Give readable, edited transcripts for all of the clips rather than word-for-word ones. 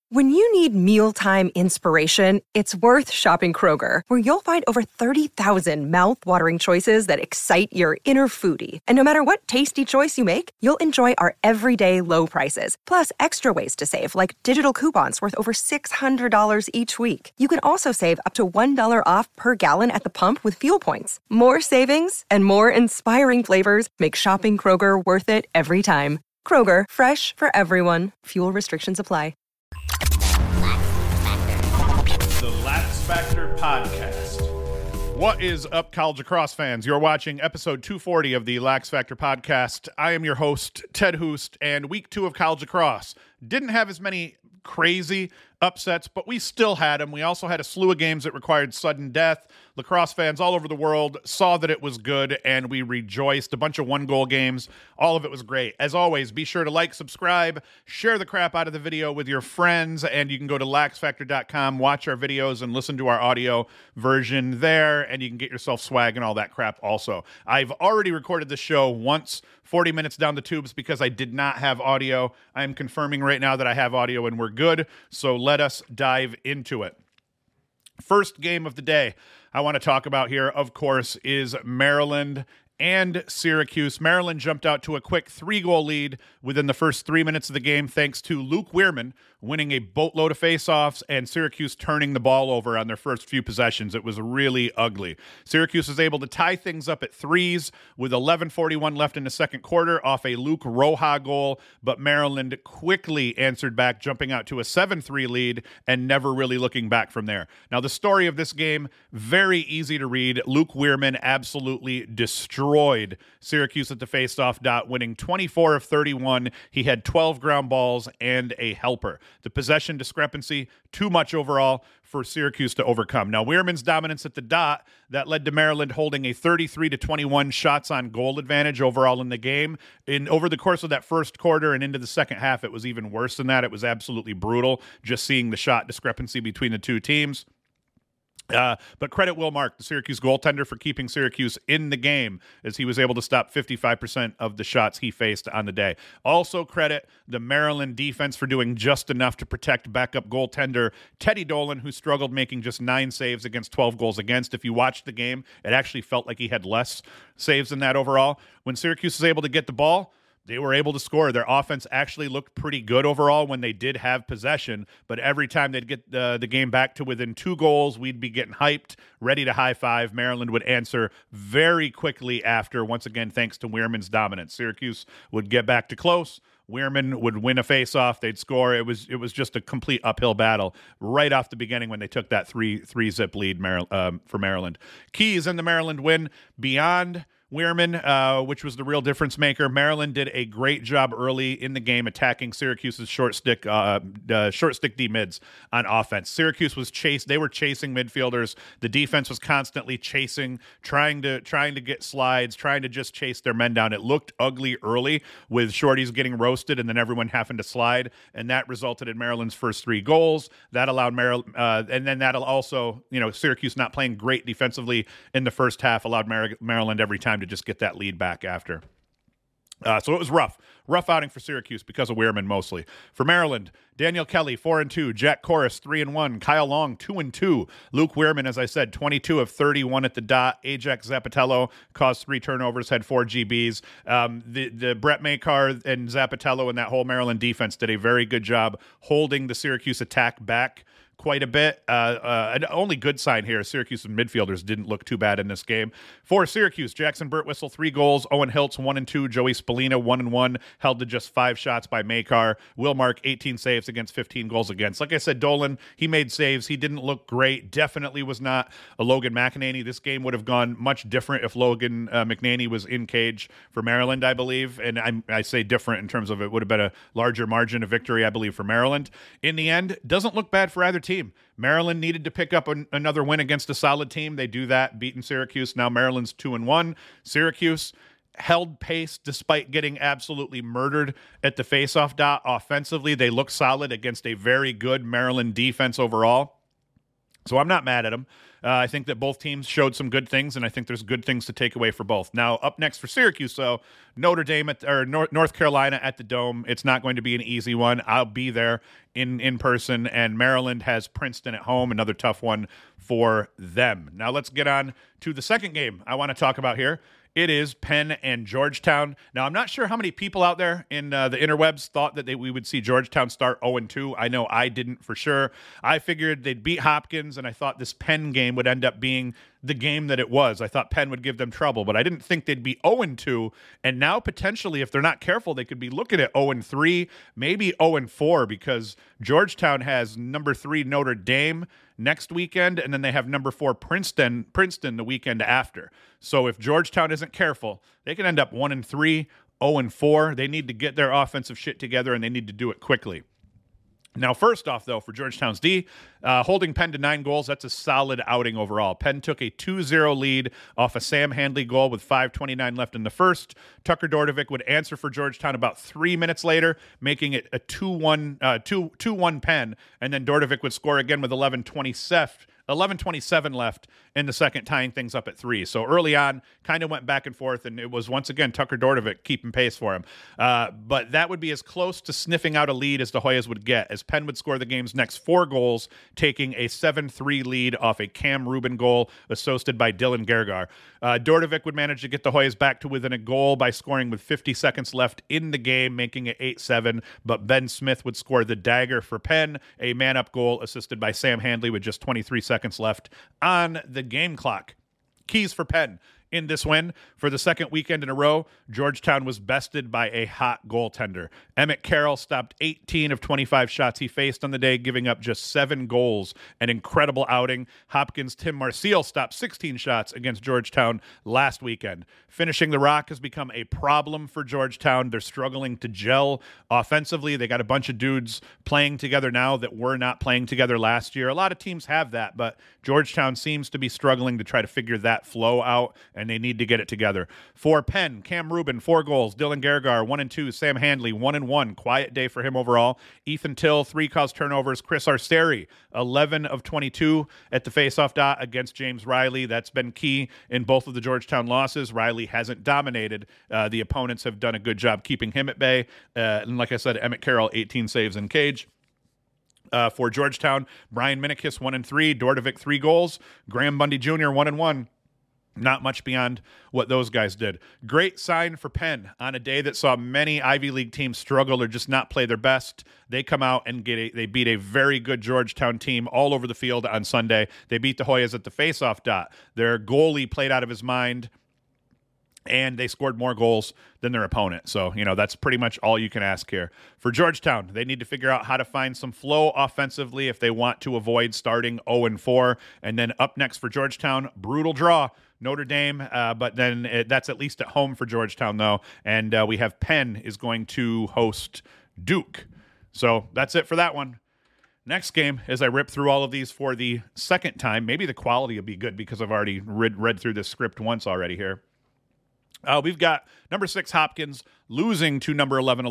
When you need mealtime inspiration, it's worth shopping Kroger, where you'll find over 30,000 mouth-watering choices that excite your inner foodie. And no matter what tasty choice you make, you'll enjoy our everyday low prices, plus extra ways to save, like digital coupons worth over $600 each week. You can also save up to $1 off per gallon at the pump with fuel points. More savings and more inspiring flavors make shopping Kroger worth it every time. Kroger, fresh for everyone. Fuel restrictions apply. The Lax Factor Podcast. What is up, college lacrosse fans? You're watching episode 240 of the Lax Factor Podcast. I am your host, Ted Hoost, and week 2 of college lacrosse didn't have as many crazy upsets, but we still had them. We also had a slew of games that required sudden death. Lacrosse fans all over the world saw that it was good, and we rejoiced. A bunch of one-goal games. All of it was great. As always, be sure to like, subscribe, share the crap out of the video with your friends, and you can go to laxfactor.com, watch our videos, and listen to our audio version there, and you can get yourself swag and all that crap also. I've already recorded this show once, 40 minutes down the tubes, because I did not have audio. I am confirming right now that I have audio and we're good, so let us dive into it. First game of the day I want to talk about here, of course, is Maryland and Syracuse. Maryland jumped out to a quick 3-goal lead within the first 3 minutes of the game, thanks to Luke Weirman winning a boatload of faceoffs and Syracuse turning the ball over on their first few possessions. It was really ugly. Syracuse was able to tie things up at threes with 11:41 left in the second quarter off a Luke Roja goal, but Maryland quickly answered back, jumping out to a 7-3 lead and never really looking back from there. Now, the story of this game, very easy to read. Luke Weirman absolutely destroyed Syracuse at the faceoff dot, winning 24 of 31. He had 12 ground balls and a helper. The possession discrepancy, too much overall for Syracuse to overcome. Now, Weirman's dominance at the dot, that led to Maryland holding a 33-21 shots on goal advantage overall in the game. Over the course of that first quarter and into the second half, it was even worse than that. It was absolutely brutal just seeing the shot discrepancy between the two teams. But credit Will Mark, the Syracuse goaltender, for keeping Syracuse in the game, as he was able to stop 55% of the shots he faced on the day. Also credit the Maryland defense for doing just enough to protect backup goaltender Teddy Dolan, who struggled, making just 9 saves against 12 goals against. If you watched the game, it actually felt like he had less saves than that overall. When Syracuse was able to get the ball, they were able to score. Their offense actually looked pretty good overall when they did have possession, but every time they'd get the game back to within 2 goals, we'd be getting hyped, ready to high-five. Maryland would answer very quickly after, once again, thanks to Weirman's dominance. Syracuse would get back to close. Weirman would win a face-off. They'd score. It was just a complete uphill battle right off the beginning when they took that 3-zip lead for Maryland. Keys in the Maryland win beyond Weirman, which was the real difference maker. Maryland did a great job early in the game attacking Syracuse's short stick D mids on offense. Syracuse was they were chasing midfielders. The defense was constantly chasing, trying to get slides, trying to just chase their men down. It looked ugly early with shorties getting roasted and then everyone having to slide, and that resulted in Maryland's first 3 goals. That allowed Maryland, and then that'll also, Syracuse not playing great defensively in the first half allowed Maryland every time to just get that lead back after. So it was rough outing for Syracuse because of Weirman mostly. For Maryland, Daniel Kelly 4-2, Jack Corus 3-1, Kyle Long 2-2, Luke Weirman, as I said, 22 of 31 at the dot. Ajax Zappatello caused 3 turnovers, had 4 GBs. The Brett Makar and Zappatello and that whole Maryland defense did a very good job holding the Syracuse attack back quite a bit. An only good sign here, Syracuse's midfielders didn't look too bad in this game. For Syracuse, Jackson Birtwistle 3 goals, Owen Hiltz 1-2, Joey Spallina 1-1, held to just 5 shots by Makar. Will Mark 18 saves against 15 goals against. Like I said, Dolan, he made saves. He didn't look great. Definitely was not a Logan McEnany. This game would have gone much different if Logan McNaney was in cage for Maryland, I believe. And I say different in terms of it would have been a larger margin of victory, I believe, for Maryland. In the end, doesn't look bad for either team. Maryland needed to pick up another win against a solid team. They do that, beating Syracuse. Now Maryland's 2-1. Syracuse held pace despite getting absolutely murdered at the faceoff dot. Offensively, they look solid against a very good Maryland defense overall. So I'm not mad at them. I think that both teams showed some good things, and I think there's good things to take away for both. Now, up next for Syracuse, so Notre Dame North Carolina at the Dome. It's not going to be an easy one. I'll be there in person, and Maryland has Princeton at home, another tough one for them. Now, let's get on to the second game I want to talk about here. It is Penn and Georgetown. Now, I'm not sure how many people out there in the interwebs thought that we would see Georgetown start 0-2. I know I didn't for sure. I figured they'd beat Hopkins, and I thought this Penn game would end up being the game that it was. I thought Penn would give them trouble, but I didn't think they'd be 0-2. And now, potentially, if they're not careful, they could be looking at 0-3, maybe 0-4, because Georgetown has number 3 Notre Dame next weekend, and then they have number 4 Princeton the weekend after. So if Georgetown isn't careful, they can end up 1-3, 0-4. They need to get their offensive shit together, and they need to do it quickly. Now, first off, though, for Georgetown's D, holding Penn to 9 goals, that's a solid outing overall. Penn took a 2-0 lead off a Sam Handley goal with 5:29 left in the first. Tucker Dordevic would answer for Georgetown about 3 minutes later, making it a 2-1 Penn, and then Dordevic would score again with 11:27 left in the second, tying things up at 3. So early on, kind of went back and forth, and it was once again Tucker Dordevic keeping pace for him. But that would be as close to sniffing out a lead as the Hoyas would get, as Penn would score the game's next 4 goals, taking a 7-3 lead off a Cam Rubin goal assisted by Dylan Gergar. Dordevic would manage to get the Hoyas back to within a goal by scoring with 50 seconds left in the game, making it 8-7, but Ben Smith would score the dagger for Penn, a man-up goal assisted by Sam Handley with just 23 seconds left on the game clock. Keys for Penn in this win. For the second weekend in a row, Georgetown was bested by a hot goaltender. Emmett Carroll stopped 18 of 25 shots he faced on the day, giving up just 7 goals. An incredible outing. Hopkins' Tim Marcial stopped 16 shots against Georgetown last weekend. Finishing the rock has become a problem for Georgetown. They're struggling to gel offensively. They got a bunch of dudes playing together now that were not playing together last year. A lot of teams have that, but Georgetown seems to be struggling to try to figure that flow out, and they need to get it together. For Penn, Cam Rubin, 4 goals. Dylan Gergar, 1-2. Sam Handley, 1-1. Quiet day for him overall. Ethan Till, 3 caused turnovers. Chris Arceri, 11 of 22 at the faceoff dot against James Riley. That's been key in both of the Georgetown losses. Riley hasn't dominated. The opponents have done a good job keeping him at bay. And like I said, Emmett Carroll, 18 saves in cage. For Georgetown, Brian Minikis, 1-3. Dordevic, 3 goals. Graham Bundy Jr., 1-1. Not much beyond what those guys did. Great sign for Penn on a day that saw many Ivy League teams struggle or just not play their best. They come out and they beat a very good Georgetown team all over the field on Sunday. They beat the Hoyas at the faceoff dot. Their goalie played out of his mind, and they scored more goals than their opponent. So, that's pretty much all you can ask here. For Georgetown, they need to figure out how to find some flow offensively if they want to avoid starting 0-4. And then up next for Georgetown, brutal draw. Notre Dame, but then that's at least at home for Georgetown, though. And we have Penn is going to host Duke. So that's it for that one. Next game, as I rip through all of these for the second time, maybe the quality will be good because I've already read through this script once already here. We've got number 6 Hopkins losing to number 11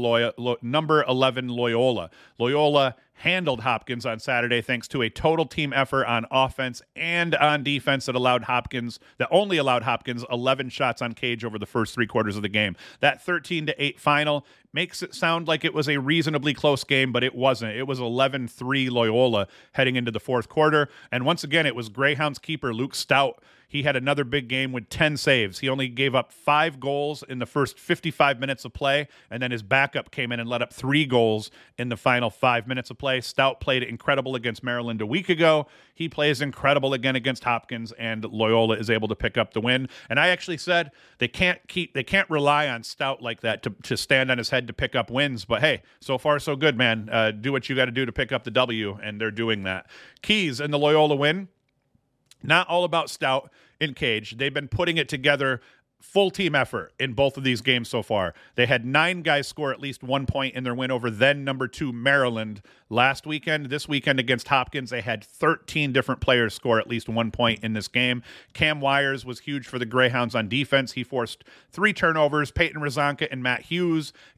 Loyola. Loyola handled Hopkins on Saturday thanks to a total team effort on offense and on defense that only allowed Hopkins 11 shots on cage over the first 3 quarters of the game. That 13-8 final makes it sound like it was a reasonably close game, but it wasn't. It was 11-3 Loyola heading into the fourth quarter. And once again, it was Greyhounds keeper Luke Stout. He had another big game with 10 saves. He only gave up 5 goals in the first 55 minutes of play, and then his backup came in and let up 3 goals in the final 5 minutes of play. Stout played incredible against Maryland a week ago. He plays incredible again against Hopkins, and Loyola is able to pick up the win. And I actually said they can't rely on Stout like that to stand on his head to pick up wins. But hey, so far so good, man. Do what you got to do to pick up the W, and they're doing that. Keys in the Loyola win. Not all about Stout in cage. They've been putting it together, full team effort in both of these games so far. They had 9 guys score at least 1 point in their win over then number 2 Maryland last weekend. This weekend against Hopkins, they had 13 different players score at least 1 point in this game. Cam Wires was huge for the Greyhounds on defense. He forced 3 turnovers. Peyton Razanka and Matt Hughes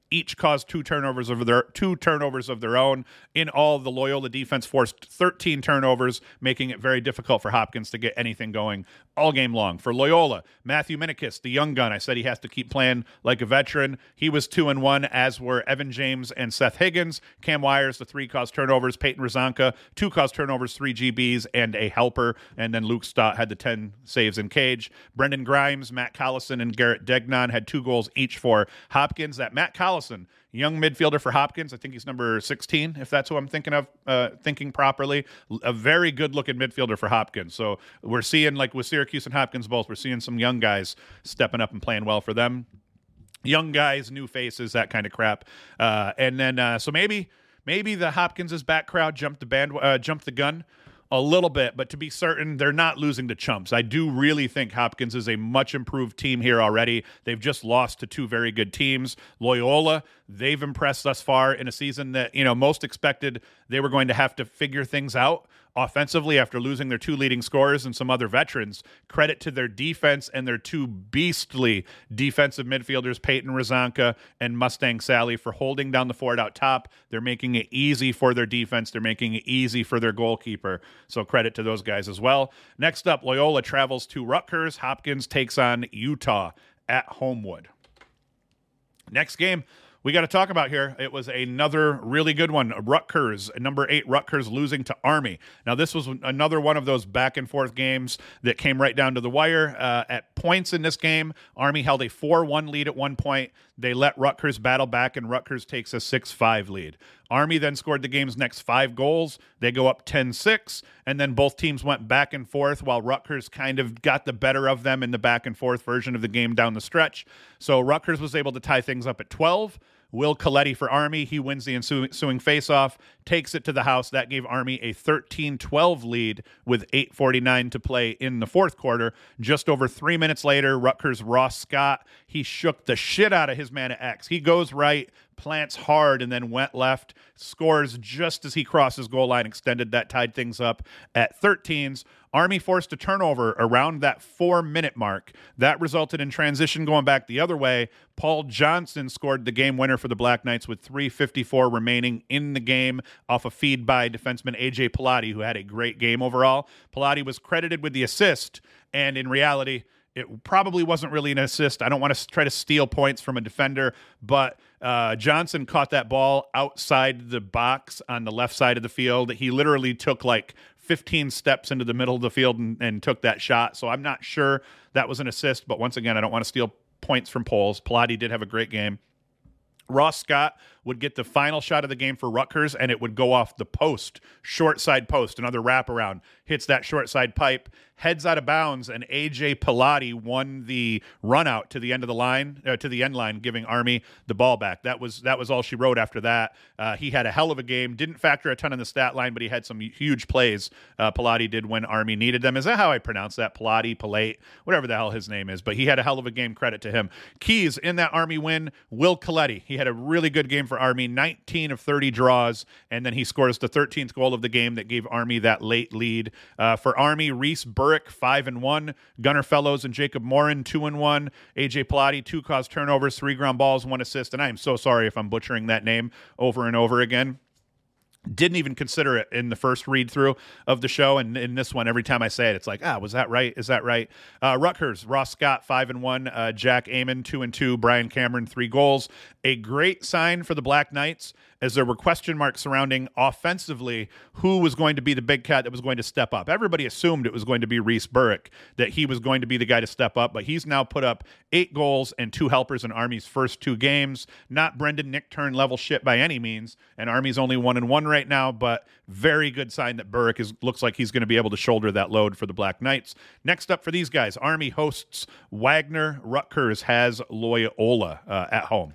each caused two turnovers of their own. In all, the Loyola defense forced 13 turnovers, making it very difficult for Hopkins to get anything going all game long. For Loyola, Matthew Minikis, the young gun, I said he has to keep playing like a veteran. He was 2-1, as were Evan James and Seth Higgins. Cam Wires, the 3 caused turnovers. Peyton Rozanka, 2 caused turnovers, 3 GBs, and a helper. And then Luke Stott had the 10 saves in cage. Brendan Grimes, Matt Collison, and Garrett Degnan had 2 goals each for Hopkins. That Matt Collison, young midfielder for Hopkins, I think he's number 16, if that's who I'm thinking of, thinking properly. A very good-looking midfielder for Hopkins. So we're seeing, like with Syracuse and Hopkins both, we're seeing some young guys stepping up and playing well for them. Young guys, new faces, that kind of crap. And then, so maybe the Hopkins' back crowd jumped the gun a little bit, but to be certain, they're not losing to chumps. I do really think Hopkins is a much improved team here already. They've just lost to 2 very good teams. Loyola, they've impressed thus far in a season that, most expected they were going to have to figure things out offensively after losing their 2 leading scorers and some other veterans. Credit to their defense and their 2 beastly defensive midfielders, Peyton Rozanka and Mustang Sally, for holding down the fort out top. They're making it easy for their defense. They're making it easy for their goalkeeper. So credit to those guys as well. Next up, Loyola travels to Rutgers. Hopkins takes on Utah at Homewood. Next game we got to talk about here. It was another really good one. Rutgers, number 8 Rutgers, losing to Army. Now, this was another one of those back-and-forth games that came right down to the wire. At points in this game, Army held a 4-1 lead at one point. They let Rutgers battle back, and Rutgers takes a 6-5 lead. Army then scored the game's next 5 goals. They go up 10-6, and then both teams went back and forth while Rutgers kind of got the better of them in the back-and-forth version of the game down the stretch. So Rutgers was able to tie things up at 12. Will Coletti for Army, he wins the ensuing faceoff, takes it to the house. That gave Army a 13-12 lead with 8:49 to play in the fourth quarter. Just over 3 minutes later, Rutgers' Ross Scott, he shook the shit out of his man at X. He goes right, plants hard, and then went left, scores just as he crosses goal line, extended. That tied things up at 13s. Army forced a turnover around that 4-minute mark. That resulted in transition going back the other way. Paul Johnson scored the game winner for the Black Knights with 3:54 remaining in the game off a feed by defenseman AJ Pilati, who had a great game overall. Pilati was credited with the assist, and in reality, it probably wasn't really an assist. I don't want to try to steal points from a defender, but Johnson caught that ball outside the box on the left side of the field. He literally took like 15 steps into the middle of the field and took that shot. So I'm not sure that was an assist, but once again, I don't want to steal points from Poles. Pilati did have a great game. Ross Scott would get the final shot of the game for Rutgers, and it would go off the post, short side post, another wraparound, hits that short side pipe, heads out of bounds, and AJ Pilati won the run out to the end of the line, to the end line, giving Army the ball back. That was all she wrote after that. He had a hell of a game, didn't factor a ton in the stat line, but he had some huge plays. Pilati did when Army needed them. Is that how I pronounce that? Pilate, whatever the hell his name is, but he had a hell of a game, credit to him. Keys in that Army win, Will Coletti. He had a really good game for Army, 19 of 30 draws, and then he scores the 13th goal of the game that gave Army that late lead. For Army, Reese Burrick, 5-1, Gunnar Fellows and Jacob Morin, 2-1, AJ Pilati, 2 caused turnovers, 3 ground balls, 1 assist, and I am so sorry if I'm butchering that name over and over again. Didn't even consider it in the first read through of the show, and in this one, every time I say it, it's like, was that right? Is that right? Rutgers, Ross Scott, 5-1, Jack Amon, 2-2, Brian Cameron, 3 goals. A great sign for the Black Knights, as there were question marks surrounding offensively who was going to be the big cat that was going to step up. Everybody assumed it was going to be Reese Burrick, that he was going to be the guy to step up, but he's now put up 8 goals and 2 helpers in Army's first 2 games. Not Brendan Nickturn level shit by any means, and Army's only 1-1 right now, but very good sign that Burrick looks like he's going to be able to shoulder that load for the Black Knights. Next up for these guys, Army hosts Wagner. Rutgers has Loyola at home.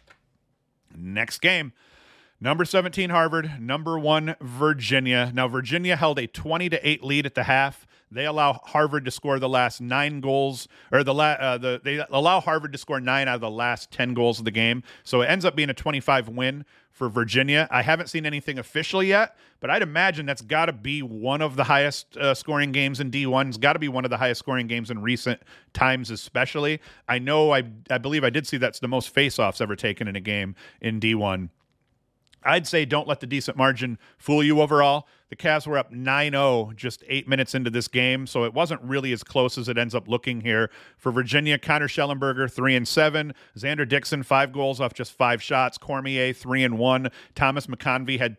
Next game, number 17 Harvard, number 1 Virginia. Now Virginia held a 20-8 lead at the half. They allow Harvard to score the last 9 goals, or they allow Harvard to score 9 out of the last 10 goals of the game. So it ends up being a 25 win for Virginia. I haven't seen anything official yet, but I'd imagine that's got to be one of the highest scoring games in D1. It's got to be one of the highest scoring games in recent times, especially. I believe I did see that's the most faceoffs ever taken in a game in D1. I'd say don't let the decent margin fool you overall. The Cavs were up 9-0 just 8 minutes into this game, so it wasn't really as close as it ends up looking here. For Virginia, Connor Schellenberger, 3-7. Xander Dixon, 5 goals off just 5 shots. Cormier, 3-1. Thomas McConvey had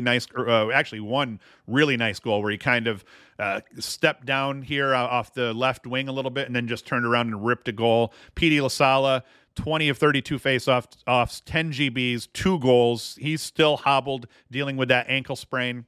one really nice goal where he kind of stepped down here off the left wing a little bit and then just turned around and ripped a goal. Petey LaSala, 20 of 32 face-offs, 10 GBs, 2 goals. He's still hobbled, dealing with that ankle sprain,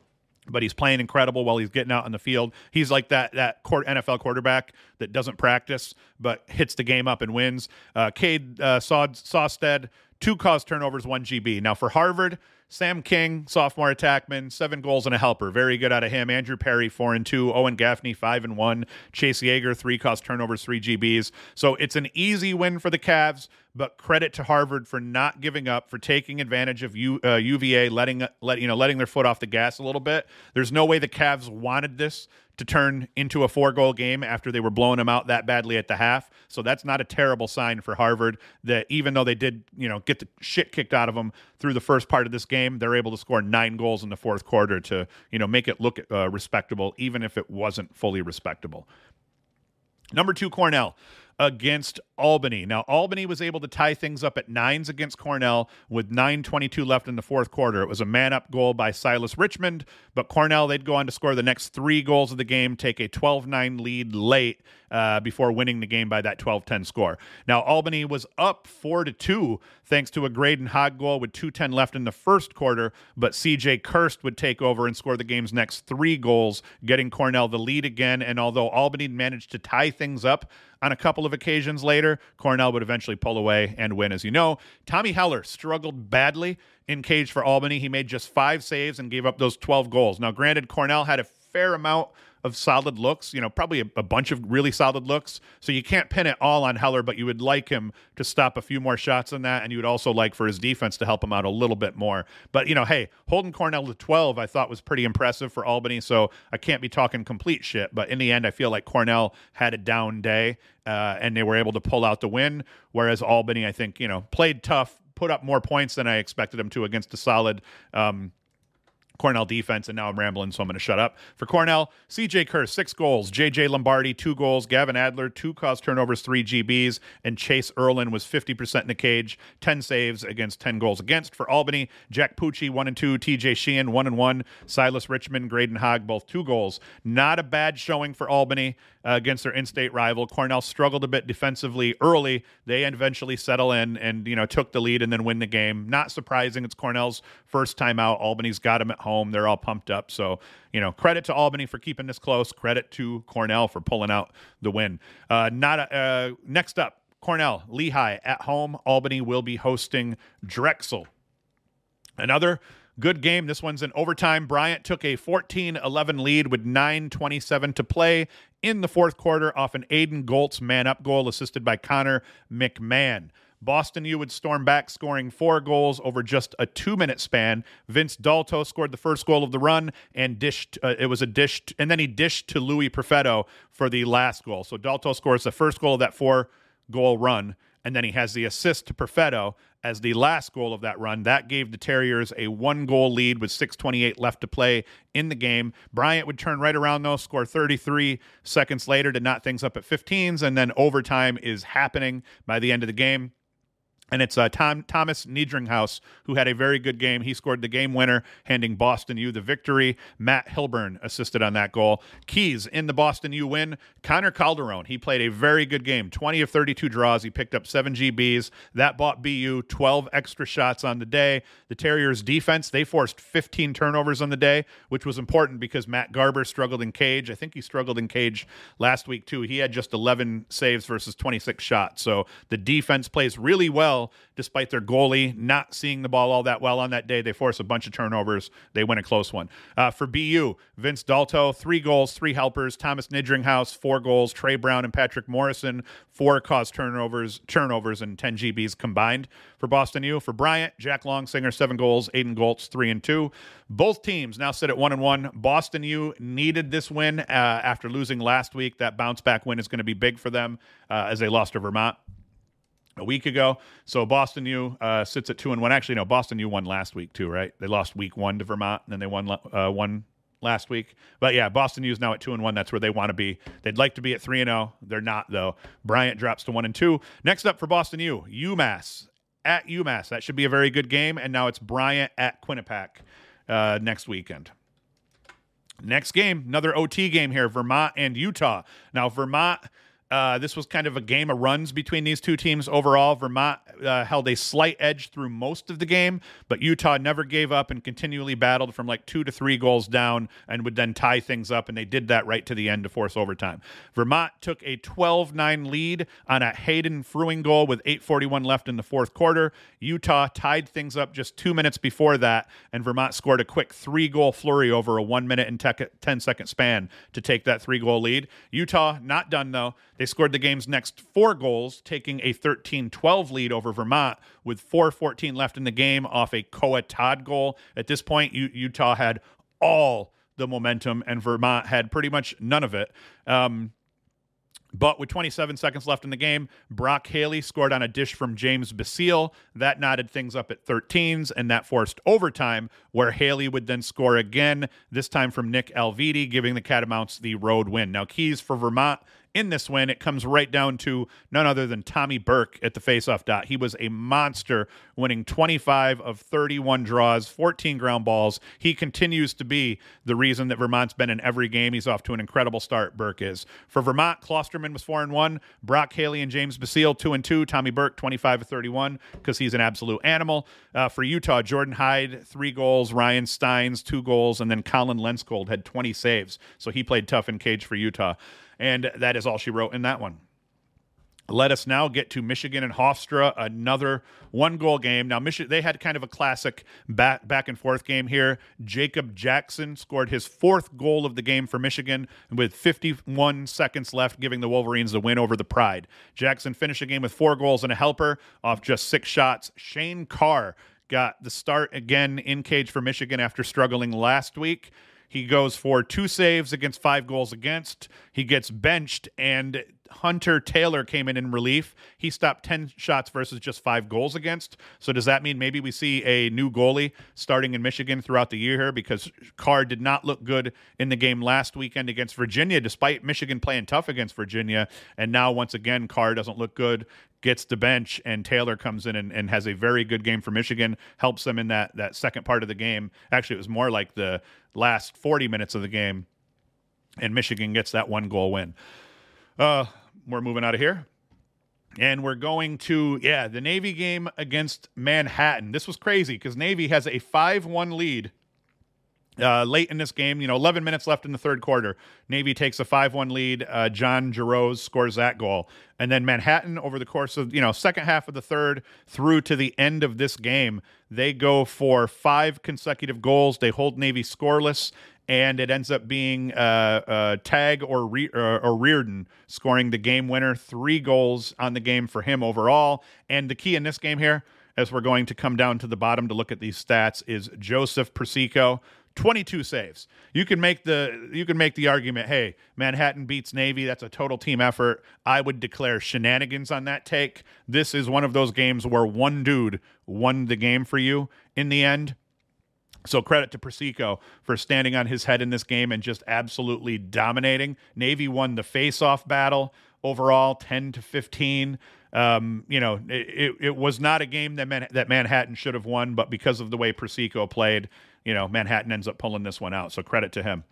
but he's playing incredible while he's getting out on the field. He's like that NFL quarterback that doesn't practice but hits the game up and wins. Cade Sawstead, 2 caused turnovers, 1 GB. Now for Harvard, Sam King, sophomore attackman, 7 goals and a helper. Very good out of him. Andrew Perry, 4-2. Owen Gaffney, 5-1. Chase Yeager, 3 caused turnovers, 3 GBs. So it's an easy win for the Cavs, but credit to Harvard for not giving up, for taking advantage of UVA, letting their foot off the gas a little bit. There's no way the Cavs wanted this to turn into a 4-goal game after they were blowing them out that badly at the half. So that's not a terrible sign for Harvard, that even though they did, get the shit kicked out of them through the first part of this game, they're able to score 9 goals in the fourth quarter to, make it look respectable, even if it wasn't fully respectable. Number 2, Cornell against Albany. Now, Albany was able to tie things up at 9s against Cornell with 9:22 left in the fourth quarter. It was a man-up goal by Silas Richmond, but Cornell, they'd go on to score the next 3 goals of the game, take a 12-9 lead late before winning the game by that 12-10 score. Now, Albany was up 4-2 thanks to a Graydon Hogg goal with 2:10 left in the first quarter, but CJ Kirst would take over and score the game's next 3 goals, getting Cornell the lead again. And although Albany managed to tie things up on a couple of occasions later, Cornell would eventually pull away and win. As you know, Tommy Heller struggled badly in cage for Albany. He made just 5 saves and gave up those 12 goals. Now, granted, Cornell had a fair amount of solid looks, probably a bunch of really solid looks. So you can't pin it all on Heller, but you would like him to stop a few more shots than that. And you would also like for his defense to help him out a little bit more. But, hey, holding Cornell to 12, I thought was pretty impressive for Albany. So I can't be talking complete shit. But in the end, I feel like Cornell had a down day and they were able to pull out the win. Whereas Albany, I think, played tough, put up more points than I expected them to against a solid Cornell defense, and now I'm rambling, so I'm going to shut up. For Cornell, CJ Kirst, 6 goals. JJ Lombardi, 2 goals. Gavin Adler, 2 caused turnovers, 3 GBs. And Chase Erlin was 50% in the cage, 10 saves against 10 goals against. For Albany, Jack Pucci, 1-2. TJ Sheehan, 1-1. Silas Richmond, Graydon Hogg, both 2 goals. Not a bad showing for Albany against their in-state rival. Cornell struggled a bit defensively early. They eventually settle in and, took the lead and then win the game. Not surprising. It's Cornell's first time out. Albany's got them at home. They're all pumped up. So, credit to Albany for keeping this close. Credit to Cornell for pulling out the win. Next up, Cornell, Lehigh at home. Albany will be hosting Drexel. Another good game. This one's in overtime. Bryant took a 14-11 lead with 9:27 to play in the fourth quarter off an Aiden Goltz man-up goal assisted by Connor McMahon. Boston U would storm back, scoring 4 goals over just a 2-minute span. Vince Dalto scored the first goal of the run and dished. And then he dished to Louis Perfetto for the last goal. So Dalto scores the first goal of that 4-goal run, and then he has the assist to Perfetto as the last goal of that run. That gave the Terriers a 1-goal lead with 6:28 left to play in the game. Bryant would turn right around, though, score 33 seconds later to knot things up at 15s, and then overtime is happening by the end of the game. And it's Thomas Niedringhaus, who had a very good game. He scored the game winner, handing Boston U the victory. Matt Hilburn assisted on that goal. Keys in the Boston U win. Connor Calderon, he played a very good game. 20 of 32 draws. He picked up 7 GBs. That bought BU 12 extra shots on the day. The Terriers' defense, they forced 15 turnovers on the day, which was important because Matt Garber struggled in cage. I think he struggled in cage last week, too. He had just 11 saves versus 26 shots. So the defense plays really well well, despite their goalie not seeing the ball all that well on that day. They force a bunch of turnovers. They win a close one. For BU, Vince Dalto, 3 goals, 3 helpers. Thomas Nidringhouse, 4 goals. Trey Brown and Patrick Morrison, 4 caused turnovers and 10 GBs combined. For Boston U, for Bryant, Jack Longsinger, 7 goals. Aiden Goltz, 3 and 2. Both teams now sit at 1-1. Boston U needed this win after losing last week. That bounce back win is going to be big for them as they lost to Vermont a week ago. So Boston U sits at 2-1. Actually, no, Boston U won last week too, right? They lost week 1 to Vermont, and then they won last week. But yeah, Boston U is now at 2-1. That's where they want to be. They'd like to be at 3-0. They're not, though. Bryant drops to 1-2. Next up for Boston U, UMass at UMass. That should be a very good game. And now it's Bryant at Quinnipiac next weekend. Next game, another OT game here, Vermont and Utah. Now, Vermont, this was kind of a game of runs between these two teams overall. Vermont held a slight edge through most of the game, but Utah never gave up and continually battled from like 2 to 3 goals down and would then tie things up, and they did that right to the end to force overtime. Vermont took a 12-9 lead on a Hayden Fruing goal with 8:41 left in the fourth quarter. Utah tied things up just 2 minutes before that, and Vermont scored a quick 3-goal flurry over a 1 minute and 10-second span to take that 3-goal lead. Utah not done, though. They scored the game's next 4 goals, taking a 13-12 lead over Vermont with 4:14 left in the game off a Koa Todd goal. At this point, Utah had all the momentum, and Vermont had pretty much none of it. But with 27 seconds left in the game, Brock Haley scored on a dish from James Basile. That knotted things up at 13s, and that forced overtime, where Haley would then score again, this time from Nick Alviti, giving the Catamounts the road win. Now, keys for Vermont in this win, it comes right down to none other than Tommy Burke at the faceoff dot. He was a monster, winning 25 of 31 draws, 14 ground balls. He continues to be the reason that Vermont's been in every game. He's off to an incredible start, Burke is. For Vermont, Klosterman was 4-1. Brock Haley and James Basile, 2-2. Tommy Burke, 25 of 31, because he's an absolute animal. For Utah, Jordan Hyde, 3 goals. Ryan Steins, 2 goals. And then Colin Lenskold had 20 saves. So he played tough in cage for Utah. And that is all she wrote in that one. Let us now get to Michigan and Hofstra, another 1-goal game. Now, they had kind of a classic back and forth game here. Jacob Jackson scored his 4th goal of the game for Michigan with 51 seconds left, giving the Wolverines the win over the Pride. Jackson finished the game with 4 goals and a helper off just 6 shots. Shane Carr got the start again in cage for Michigan after struggling last week. He goes for 2 saves against 5 goals against. He gets benched, and Hunter Taylor came in relief. He stopped 10 shots versus just 5 goals against. So does that mean maybe we see a new goalie starting in Michigan throughout the year here? Because Carr did not look good in the game last weekend against Virginia, despite Michigan playing tough against Virginia. And now, once again, Carr doesn't look good, gets the bench, and Taylor comes in and has a very good game for Michigan, helps them in that second part of the game. Actually, it was more like the last 40 minutes of the game, and Michigan gets that 1-goal win. We're moving out of here, and we're going to, the Navy game against Manhattan. This was crazy because Navy has a 5-1 lead late in this game. 11 minutes left in the third quarter. Navy takes a 5-1 lead. John Giroux scores that goal. And then Manhattan, over the course of, second half of the third through to the end of this game, they go for 5 consecutive goals. They hold Navy scoreless, and it ends up being Tag or Reardon scoring the game winner. 3 goals on the game for him overall. And the key in this game here, as we're going to come down to the bottom to look at these stats, is Joseph Persico. 22 saves. You can make the argument, hey, Manhattan beats Navy. That's a total team effort. I would declare shenanigans on that take. This is one of those games where one dude won the game for you in the end. So credit to Persico for standing on his head in this game and just absolutely dominating. Navy won the face-off battle overall, 10-15. It was not a game that Manhattan should have won, but because of the way Persico played, Manhattan ends up pulling this one out. So credit to him.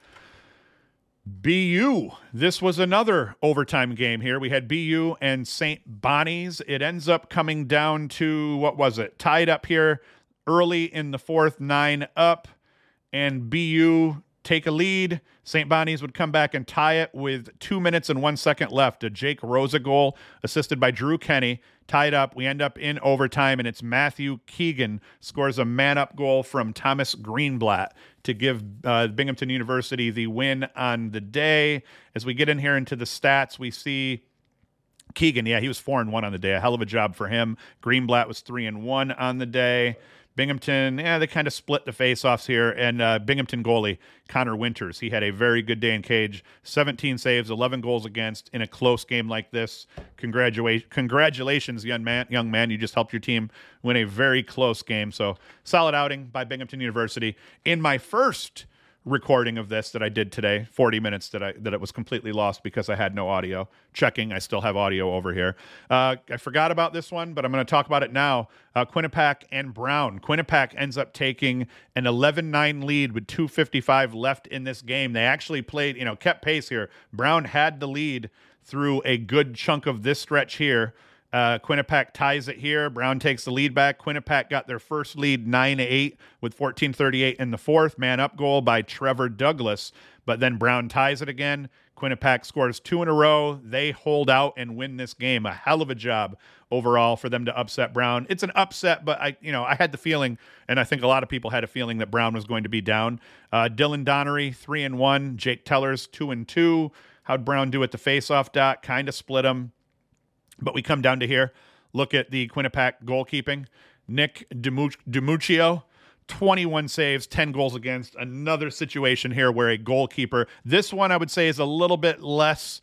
BU. This was another overtime game here. We had BU and St. Bonnie's. It ends up coming down to, what was it? Tied up here early in the fourth, 9 up, and BU take a lead. St. Bonnie's would come back and tie it with 2 minutes and 1 second left. A Jake Rosa goal assisted by Drew Kenny tied up. We end up in overtime, and it's Matthew Keegan scores a man-up goal from Thomas Greenblatt to give Binghamton University the win on the day. As we get in here into the stats, we see Keegan, he was 4-1 on the day. A hell of a job for him. Greenblatt was 3-1 on the day. Binghamton, they kind of split the faceoffs here. And Binghamton goalie, Connor Winters, he had a very good day in cage. 17 saves, 11 goals against in a close game like this. Congratulations, young man. You just helped your team win a very close game. So solid outing by Binghamton University. In my first recording of this that I did today, 40 minutes that it was completely lost because I had no audio. Checking, I still have audio over here. I forgot about this one, but I'm going to talk about it now. Quinnipiac and Brown. Quinnipiac ends up taking an 11-9 lead with 2:55 left in this game. They actually played, kept pace here. Brown had the lead through a good chunk of this stretch here. Quinnipiac ties it here. Brown takes the lead back. Quinnipiac got their first lead 9-8 with 14:38 in the fourth. Man-up goal by Trevor Douglas. But then Brown ties it again. Quinnipiac scores 2 in a row. They hold out and win this game. A hell of a job overall for them to upset Brown. It's an upset, but I had the feeling, and I think a lot of people had a feeling that Brown was going to be down. Dylan Donnery, 3-1. Jake Tellers, 2-2. How'd Brown do at the faceoff dot? Kind of split them. But we come down to here, look at the Quinnipiac goalkeeping. Nick DiMuccio, 21 saves, 10 goals against. Another situation here where a goalkeeper, this one I would say is a little bit less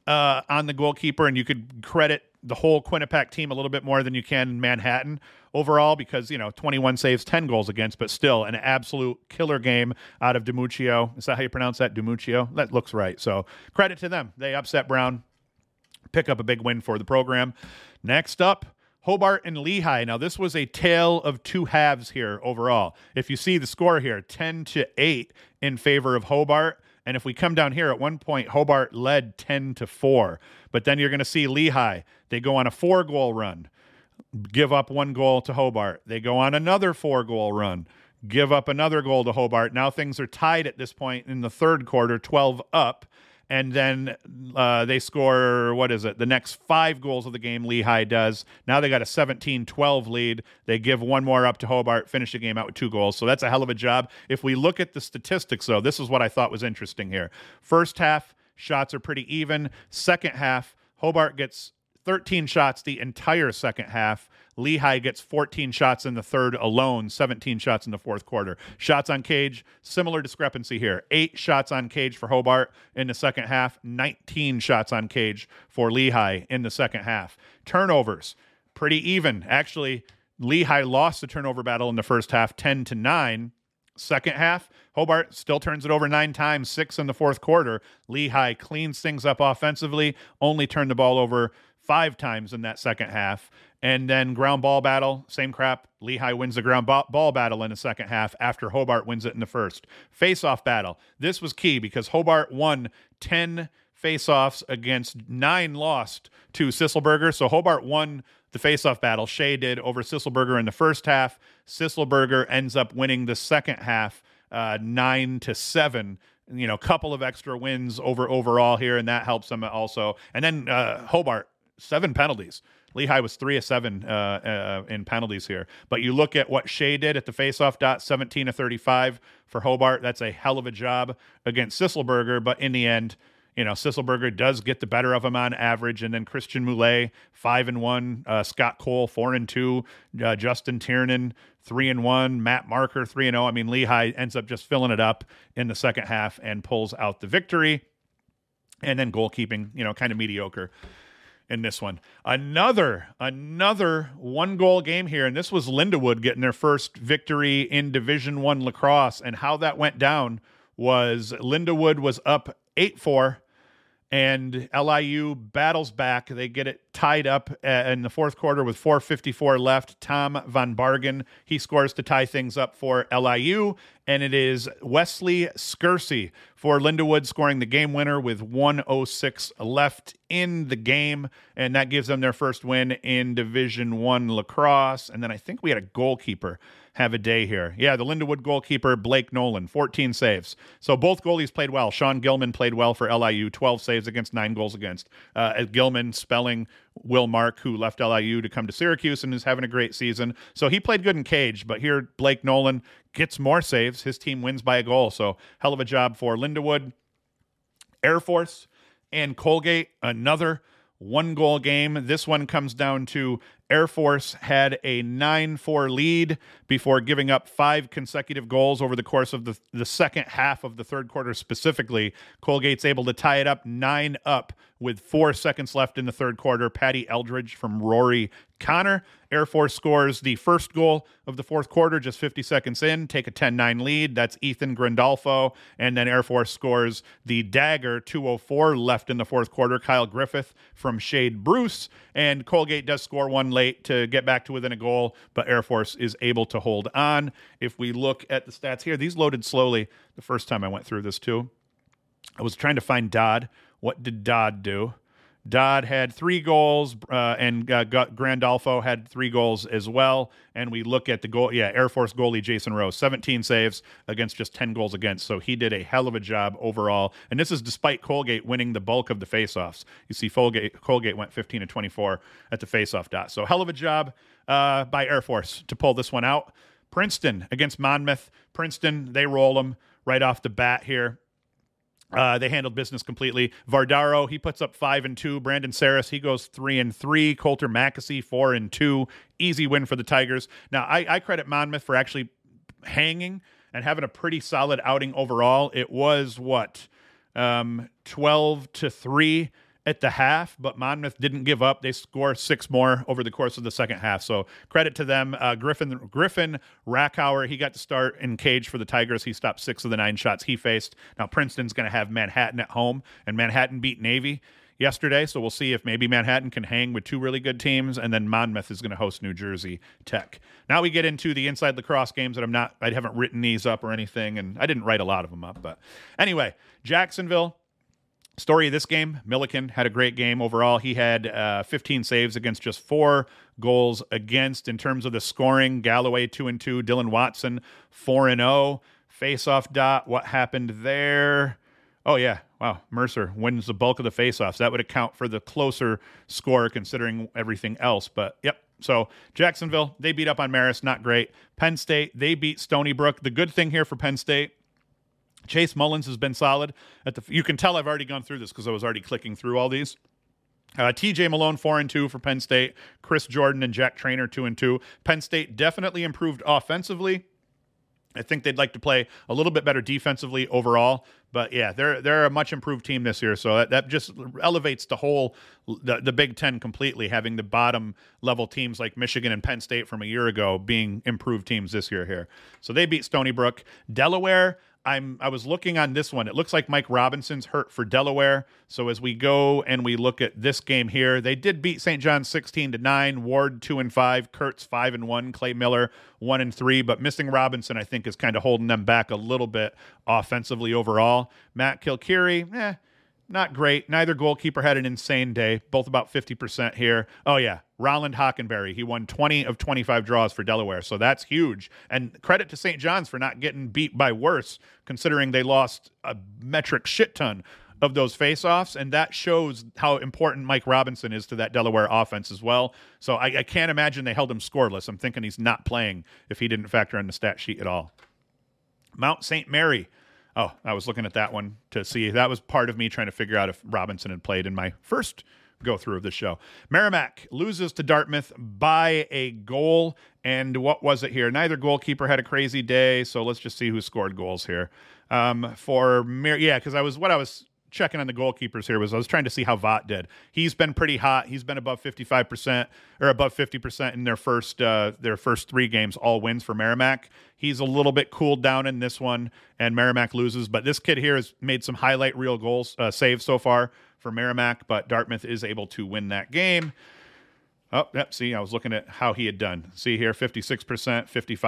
on the goalkeeper, and you could credit the whole Quinnipiac team a little bit more than you can in Manhattan overall because, 21 saves, 10 goals against, but still an absolute killer game out of DiMuccio. Is that how you pronounce that, DiMuccio? That looks right. So credit to them. They upset Brown. Pick up a big win for the program. Next up, Hobart and Lehigh. Now, this was a tale of two halves here overall. If you see the score here, 10-8 in favor of Hobart. And if we come down here, at one point, Hobart led 10-4. But then you're going to see Lehigh. They go on a 4-goal run, give up 1 goal to Hobart. They go on another 4-goal run, give up another goal to Hobart. Now things are tied at this point in the third quarter, 12 up. And then they score, the next 5 goals of the game Lehigh does. Now they got a 17-12 lead. They give 1 more up to Hobart, finish the game out with 2 goals. So that's a hell of a job. If we look at the statistics, though, this is what I thought was interesting here. First half, shots are pretty even. Second half, Hobart gets 13 shots the entire second half. Lehigh gets 14 shots in the third alone, 17 shots in the fourth quarter. Shots on cage, similar discrepancy here. 8 shots on cage for Hobart in the second half, 19 shots on cage for Lehigh in the second half. Turnovers, pretty even. Actually, Lehigh lost the turnover battle in the first half, 10-9. Second half, Hobart still turns it over 9 times, 6 in the fourth quarter. Lehigh cleans things up offensively, only turned the ball over 5 times in that second half. And then ground ball battle, same crap. Lehigh wins the ground ball battle in the second half after Hobart wins it in the first. Face-off battle. This was key because Hobart won 10 face-offs against 9 lost to Sisselberger. So Hobart won the face-off battle. Shea did over Sisselberger in the first half. Sisselberger ends up winning the second half 9-7. Couple of extra wins overall here, and that helps them also. And then Hobart, 7 penalties. Lehigh was 3 of 7 in penalties here. But you look at what Shea did at the faceoff dot, 17 of 35 for Hobart. That's a hell of a job against Sisselberger. But in the end, Sisselberger does get the better of him on average. And then Christian Moulet, 5-1. Scott Cole, 4-2. Justin Tiernan, 3-1. Matt Marker, 3-0. I mean, Lehigh ends up just filling it up in the second half and pulls out the victory. And then goalkeeping, kind of mediocre in this one. Another 1-goal game here, and this was Lindenwood getting their first victory in Division I lacrosse. And how that went down was Lindenwood was up 8-4, and LIU battles back. They get it tied up in the fourth quarter with 4:54 left. Tom Van Bargen, he scores to tie things up for LIU, and it is Wesley Skersey for Lindenwood scoring the game winner with 1:06 left in the game, and that gives them their first win in Division I lacrosse. And then I think we had a goalkeeper have a day here. Yeah, the Lindenwood goalkeeper, Blake Nolan, 14 saves. So both goalies played well. Sean Gilman played well for LIU, 12 saves against, 9 goals against. Gilman spelling Will Mark, who left LIU to come to Syracuse and is having a great season. So he played good in cage, but here Blake Nolan gets more saves. His team wins by a goal. So hell of a job for Lindenwood. Air Force and Colgate, another 1-goal game. This one comes down to Air Force had a 9-4 lead before giving up 5 consecutive goals over the course of the second half of the third quarter specifically. Colgate's able to tie it up 9-up with 4 seconds left in the third quarter. Patty Eldridge from Rory Connor. Air Force scores the first goal of the fourth quarter just 50 seconds in, take a 10-9 lead. That's Ethan Grandolfo. And then Air Force scores the dagger, 2:04 left in the fourth quarter. Kyle Griffith from Shade Bruce. And Colgate does score one late to get back to within a goal, but Air Force is able to hold on. If we look at the stats here, these loaded slowly the first time I went through this too. I was trying to find Dodd. What did Dodd do? Dodd had 3 goals, and Grandolfo had 3 goals as well. And we look at the goal. Yeah, Air Force goalie Jason Rose, 17 saves against just 10 goals against. So he did a hell of a job overall. And this is despite Colgate winning the bulk of the faceoffs. You see, Colgate went 15-24 at the faceoff dot. So hell of a job by Air Force to pull this one out. Princeton against Monmouth. Princeton, they roll them right off the bat here. They handled business completely. Vardaro, he puts up 5-2. Brandon Saris, he goes 3-3. Coulter Mackesy, 4-2. Easy win for the Tigers. Now, I credit Monmouth for actually hanging and having a pretty solid outing overall. It was, 12-3 at the half, but Monmouth didn't give up. They score 6 more over the course of the second half. So credit to them. Griffin Rackhauer, he got to start in cage for the Tigers. He stopped 6 of the 9 shots he faced. Now Princeton's going to have Manhattan at home, and Manhattan beat Navy yesterday. So we'll see if maybe Manhattan can hang with 2 really good teams, and then Monmouth is going to host New Jersey Tech. Now we get into the inside lacrosse games that I haven't written these up or anything, and I didn't write a lot of them up. But anyway, Jacksonville. Story of this game, Milliken had a great game overall. He had 15 saves against just 4 goals against. In terms of the scoring, Galloway 2-2, Dylan Watson 4-0. Face-off dot, what happened there? Oh, yeah. Wow. Mercer wins the bulk of the face-offs. That would account for the closer score considering everything else. But, yep. So, Jacksonville, they beat up on Marist. Not great. Penn State, they beat Stony Brook. The good thing here for Penn State, Chase Mullins has been solid. You can tell I've already gone through this because I was already clicking through all these. TJ Malone 4-2 for Penn State. Chris Jordan and Jack Trainer 2-2. Penn State definitely improved offensively. I think they'd like to play a little bit better defensively overall. But yeah, they're a much improved team this year. So that just elevates the Big Ten completely, having the bottom level teams like Michigan and Penn State from a year ago being improved teams this year here. So they beat Stony Brook. Delaware, I was looking on this one. It looks like Mike Robinson's hurt for Delaware. So as we go and we look at this game here, they did beat St. John's 16-9, Ward 2-5, Kurtz 5-1, Clay Miller 1-3. But missing Robinson, I think, is kind of holding them back a little bit offensively overall. Matt Kilkeary, not great. Neither goalkeeper had an insane day. Both about 50% here. Oh, yeah. Roland Hockenberry. He won 20 of 25 draws for Delaware, so that's huge. And credit to St. John's for not getting beat by worse, considering they lost a metric shit ton of those faceoffs, and that shows how important Mike Robinson is to that Delaware offense as well. So I can't imagine they held him scoreless. I'm thinking he's not playing if he didn't factor in the stat sheet at all. Mount St. Mary. Oh, I was looking at that one to see. That was part of me trying to figure out if Robinson had played in my first go-through of the show. Merrimack loses to Dartmouth by a goal. And what was it here? Neither goalkeeper had a crazy day, so let's just see who scored goals here. Because I was checking on the goalkeepers here I was trying to see how Vaught did. He's been pretty hot. He's been above 55% or above 50% in their first 3 games, all wins for Merrimack. He's a little bit cooled down in this one, and Merrimack loses. But this kid here has made some highlight reel goals, saves so far for Merrimack, but Dartmouth is able to win that game. Oh, yep. See, I was looking at how he had done. See here, 56%, 55%,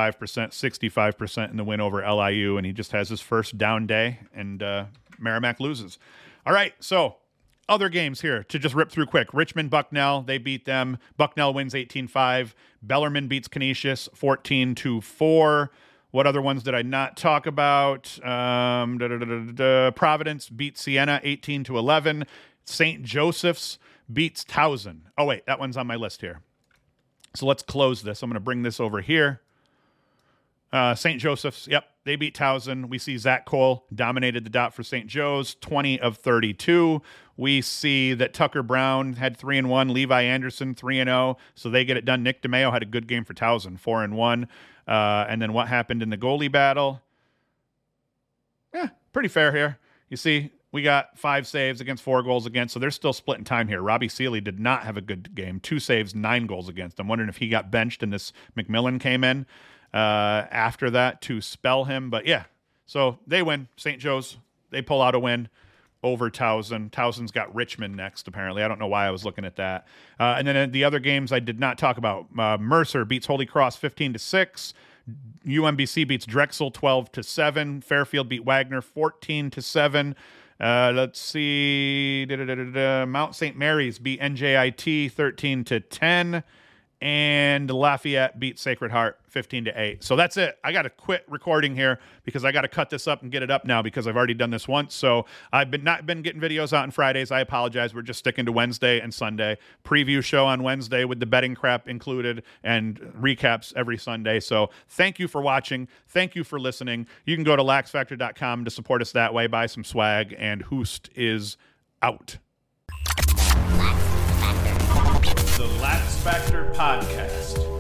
65% in the win over LIU, and he just has his first down day, and Merrimack loses. All right, so Other games here to just rip through quick. Richmond, Bucknell, they beat them. Bucknell wins 18-5. Bellarmine beats Canisius 14-4. What other ones did I not talk about? Providence beats Siena 18-11. St. Joseph's beats Towson. Oh, wait, that one's on my list here. So let's close this. I'm going to bring this over here. St. Joseph's, yep, they beat Towson. We see Zach Cole dominated the dot for St. Joe's, 20 of 32. We see that Tucker Brown had 3-1, Levi Anderson 3-0, so they get it done. Nick DeMeo had a good game for Towson, 4-1. And then what happened in the goalie battle? Yeah, pretty fair here. You see, we got 5 saves against 4 goals against, so they're still splitting time here. Robbie Seeley did not have a good game. 2 saves, 9 goals against. I'm wondering if he got benched and this McMillan came in after that to spell him. But yeah, so they win. St. Joe's, they pull out a win over Towson. Towson's got Richmond next, apparently. I don't know why I was looking at that. And then the other games I did not talk about. Mercer beats Holy Cross 15-6. UMBC beats Drexel 12-7. Fairfield beat Wagner 14-7. Let's see. Mount St. Mary's beat NJIT 13-10. And Lafayette beat Sacred Heart 15-8. So that's it. I got to quit recording here because I got to cut this up and get it up now because I've already done this once. So I've not been getting videos out on Fridays. I apologize. We're just sticking to Wednesday and Sunday. Preview show on Wednesday with the betting crap included and recaps every Sunday. So thank you for watching. Thank you for listening. You can go to laxfactor.com to support us that way. Buy some swag, and Hoost is out. The Lax Factor Podcast.